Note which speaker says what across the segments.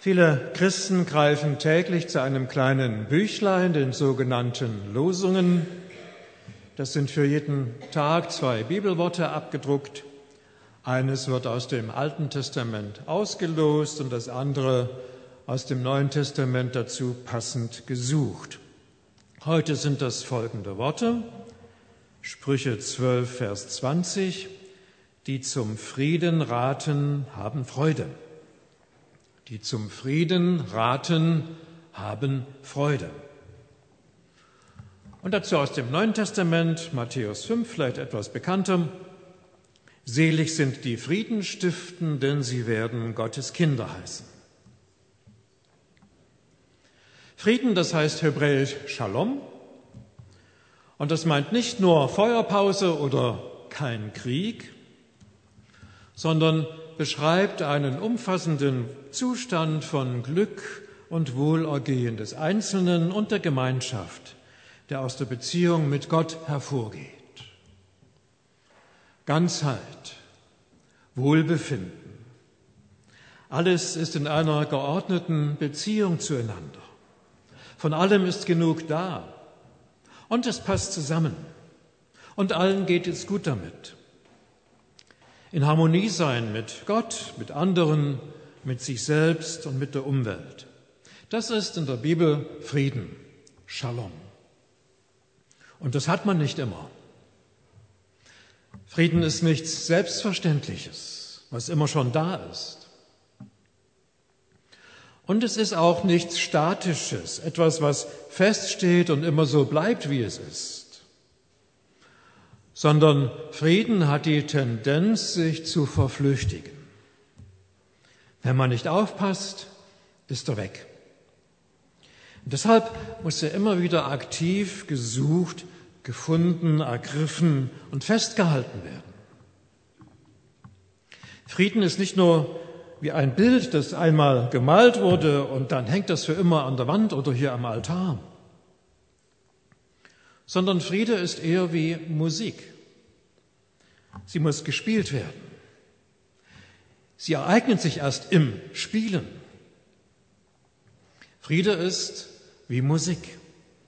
Speaker 1: Viele Christen greifen täglich zu einem kleinen Büchlein, den sogenannten Losungen. Das sind für jeden Tag 2 Bibelworte abgedruckt. Eines wird aus dem Alten Testament ausgelost und das andere aus dem Neuen Testament dazu passend gesucht. Heute sind das folgende Worte: Sprüche 12, Vers 20. Die zum Frieden raten, haben Freude. Die zum Frieden raten, haben Freude. Und dazu aus dem Neuen Testament, Matthäus 5, vielleicht etwas bekannter. Selig sind die Frieden stiften, denn sie werden Gottes Kinder heißen. Frieden, das heißt hebräisch Shalom. Und das meint nicht nur Feuerpause oder kein Krieg, sondern beschreibt einen umfassenden Zustand von Glück und Wohlergehen des Einzelnen und der Gemeinschaft, der aus der Beziehung mit Gott hervorgeht. Ganzheit, Wohlbefinden, alles ist in einer geordneten Beziehung zueinander. Von allem ist genug da und es passt zusammen und allen geht es gut damit. In Harmonie sein mit Gott, mit anderen, mit sich selbst und mit der Umwelt. Das ist in der Bibel Frieden, Shalom. Und das hat man nicht immer. Frieden ist nichts Selbstverständliches, was immer schon da ist. Und es ist auch nichts Statisches, etwas, was feststeht und immer so bleibt, wie es ist. Sondern Frieden hat die Tendenz, sich zu verflüchtigen. Wenn man nicht aufpasst, ist er weg. Und deshalb muss er immer wieder aktiv gesucht, gefunden, ergriffen und festgehalten werden. Frieden ist nicht nur wie ein Bild, das einmal gemalt wurde und dann hängt das für immer an der Wand oder hier am Altar, sondern Friede ist eher wie Musik. Sie muss gespielt werden. Sie ereignet sich erst im Spielen. Friede ist wie Musik.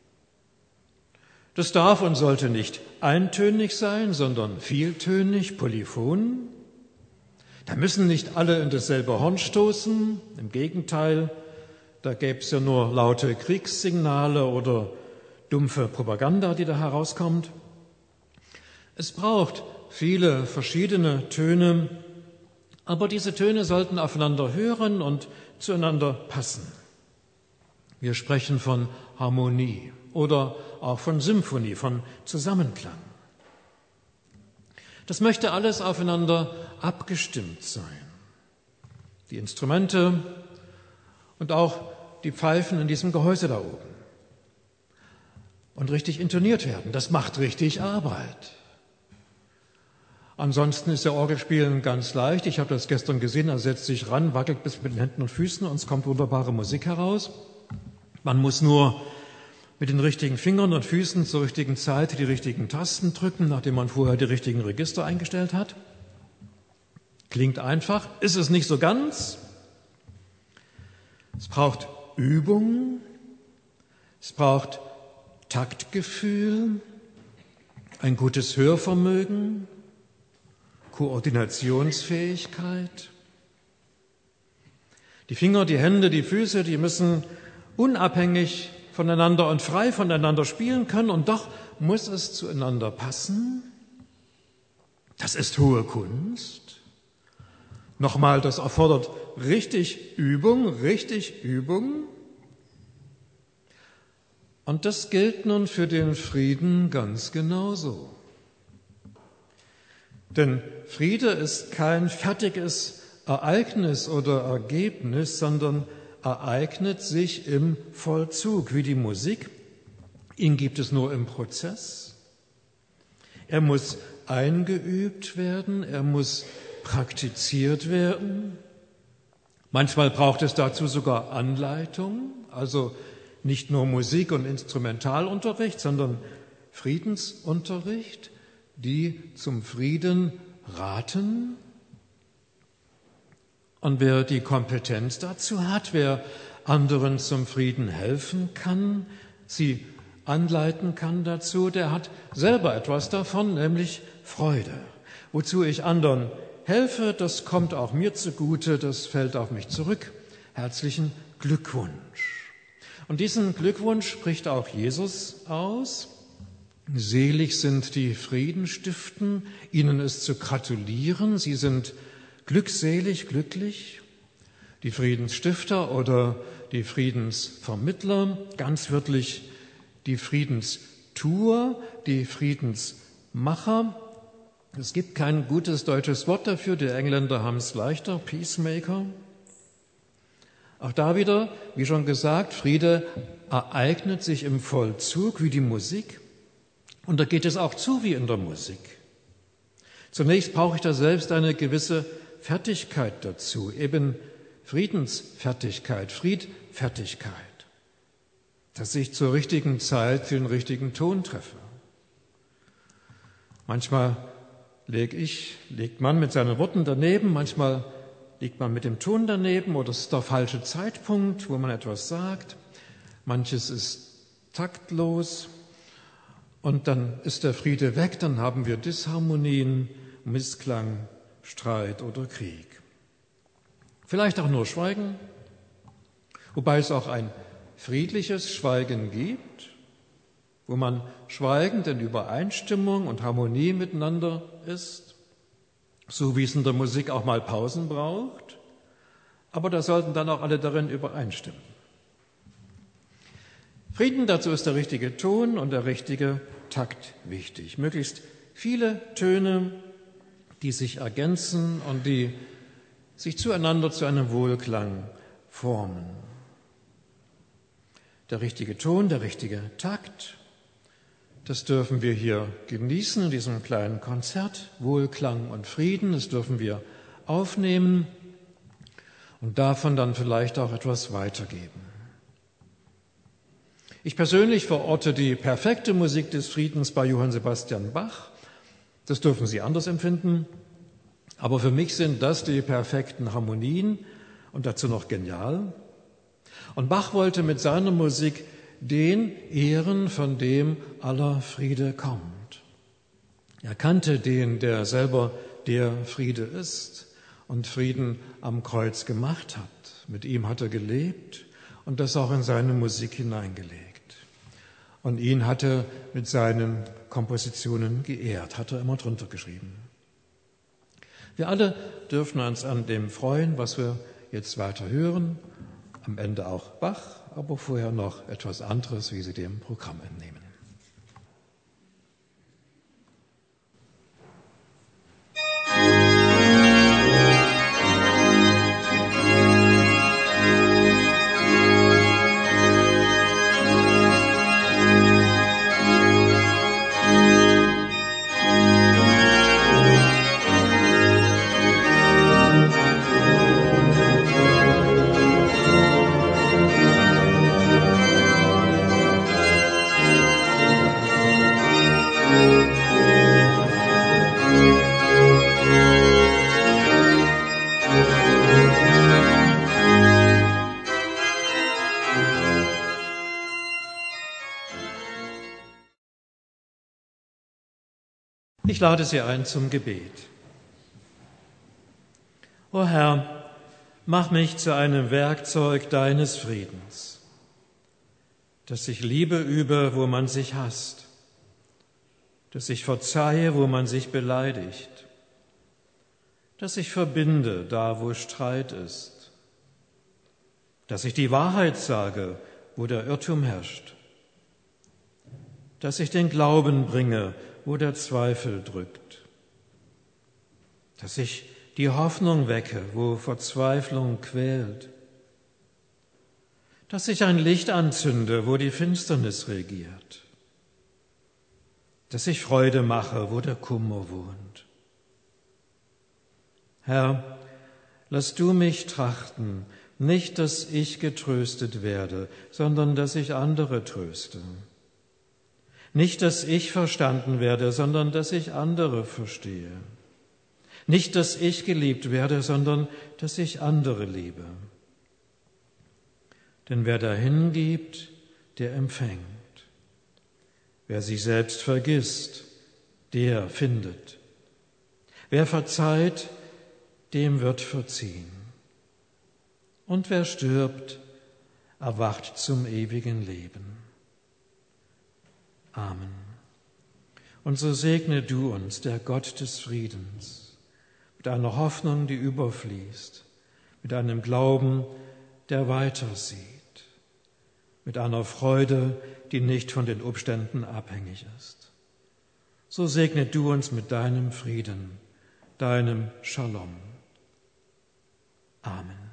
Speaker 1: Das darf und sollte nicht eintönig sein, sondern vieltönig, polyphon. Da müssen nicht alle in dasselbe Horn stoßen. Im Gegenteil, da gäbe es ja nur laute Kriegssignale oder dumpfe Propaganda, die da herauskommt. Es braucht viele verschiedene Töne, aber diese Töne sollten aufeinander hören und zueinander passen. Wir sprechen von Harmonie oder auch von Symphonie, von Zusammenklang. Das möchte alles aufeinander abgestimmt sein. Die Instrumente und auch die Pfeifen in diesem Gehäuse da oben. Und richtig intoniert werden, das macht richtig Arbeit. Ansonsten ist der Orgelspielen ganz leicht. Ich habe das gestern gesehen, er setzt sich ran, wackelt bis mit den Händen und Füßen und es kommt wunderbare Musik heraus. Man muss nur mit den richtigen Fingern und Füßen zur richtigen Zeit die richtigen Tasten drücken, nachdem man vorher die richtigen Register eingestellt hat. Klingt einfach, ist es nicht so ganz. Es braucht Übung, es braucht Taktgefühl, ein gutes Hörvermögen, Koordinationsfähigkeit. Die Finger, die Hände, die Füße, die müssen unabhängig voneinander und frei voneinander spielen können und doch muss es zueinander passen. Das ist hohe Kunst. Nochmal, das erfordert richtig Übung. Und das gilt nun für den Frieden ganz genauso. Denn Friede ist kein fertiges Ereignis oder Ergebnis, sondern ereignet sich im Vollzug, wie die Musik. Ihn gibt es nur im Prozess. Er muss eingeübt werden, er muss praktiziert werden. Manchmal braucht es dazu sogar Anleitung, also nicht nur Musik- und Instrumentalunterricht, sondern Friedensunterricht, die zum Frieden raten. Und wer die Kompetenz dazu hat, wer anderen zum Frieden helfen kann, sie anleiten kann dazu, der hat selber etwas davon, nämlich Freude. Wozu ich anderen helfe, das kommt auch mir zugute, das fällt auf mich zurück. Herzlichen Glückwunsch. Und diesen Glückwunsch spricht auch Jesus aus. Selig sind die Frieden stiften, ihnen ist zu gratulieren, sie sind glückselig, glücklich. Die Friedensstifter oder die Friedensvermittler, ganz wörtlich die Friedenstuer, die Friedensmacher. Es gibt kein gutes deutsches Wort dafür, die Engländer haben es leichter, Peacemaker. Auch da wieder, wie schon gesagt, Friede ereignet sich im Vollzug wie die Musik. Und da geht es auch zu wie in der Musik. Zunächst brauche ich da selbst eine gewisse Fertigkeit dazu, eben Friedensfertigkeit, Friedfertigkeit, dass ich zur richtigen Zeit den richtigen Ton treffe. Manchmal legt man mit seinen Worten daneben, manchmal liegt man mit dem Ton daneben oder es ist der falsche Zeitpunkt, wo man etwas sagt. Manches ist taktlos. Und dann ist der Friede weg, dann haben wir Disharmonien, Missklang, Streit oder Krieg. Vielleicht auch nur Schweigen, wobei es auch ein friedliches Schweigen gibt, wo man schweigend in Übereinstimmung und Harmonie miteinander ist, so wie es in der Musik auch mal Pausen braucht, aber da sollten dann auch alle darin übereinstimmen. Frieden, dazu ist der richtige Ton und der richtige Takt wichtig. Möglichst viele Töne, die sich ergänzen und die sich zueinander zu einem Wohlklang formen. Der richtige Ton, der richtige Takt, das dürfen wir hier genießen in diesem kleinen Konzert. Wohlklang und Frieden, das dürfen wir aufnehmen und davon dann vielleicht auch etwas weitergeben. Ich persönlich verorte die perfekte Musik des Friedens bei Johann Sebastian Bach. Das dürfen Sie anders empfinden. Aber für mich sind das die perfekten Harmonien und dazu noch genial. Und Bach wollte mit seiner Musik den ehren, von dem aller Friede kommt. Er kannte den, der selber der Friede ist und Frieden am Kreuz gemacht hat. Mit ihm hat er gelebt und das auch in seine Musik hineingelegt. Und ihn hat er mit seinen Kompositionen geehrt, hat er immer drunter geschrieben. Wir alle dürfen uns an dem freuen, was wir jetzt weiter hören. Am Ende auch Bach, aber vorher noch etwas anderes, wie Sie dem Programm entnehmen. Ich lade Sie ein zum Gebet. O Herr, mach mich zu einem Werkzeug deines Friedens, dass ich Liebe übe, wo man sich hasst, dass ich verzeihe, wo man sich beleidigt, dass ich verbinde, da wo Streit ist, dass ich die Wahrheit sage, wo der Irrtum herrscht, dass ich den Glauben bringe, wo der Zweifel drückt, dass ich die Hoffnung wecke, wo Verzweiflung quält, dass ich ein Licht anzünde, wo die Finsternis regiert, dass ich Freude mache, wo der Kummer wohnt. Herr, lass du mich trachten, nicht, dass ich getröstet werde, sondern dass ich andere tröste. Nicht, dass ich verstanden werde, sondern dass ich andere verstehe. Nicht, dass ich geliebt werde, sondern dass ich andere liebe. Denn wer dahin gibt, der empfängt. Wer sich selbst vergisst, der findet. Wer verzeiht, dem wird verziehen. Und wer stirbt, erwacht zum ewigen Leben. Amen. Und so segne du uns, der Gott des Friedens, mit einer Hoffnung, die überfließt, mit einem Glauben, der weitersieht, mit einer Freude, die nicht von den Umständen abhängig ist. So segne du uns mit deinem Frieden, deinem Shalom. Amen.